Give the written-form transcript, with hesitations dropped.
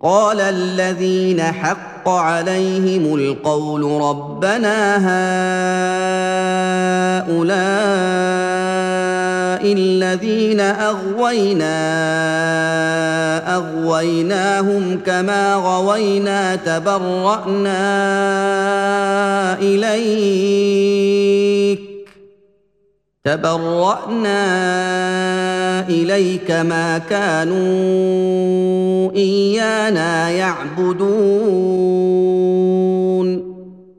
قال الذين حق عليهم القول ربنا هؤلاء الذين أغويناهم كما غوينا تبرأنا إليك ما كانوا إيانا يعبدون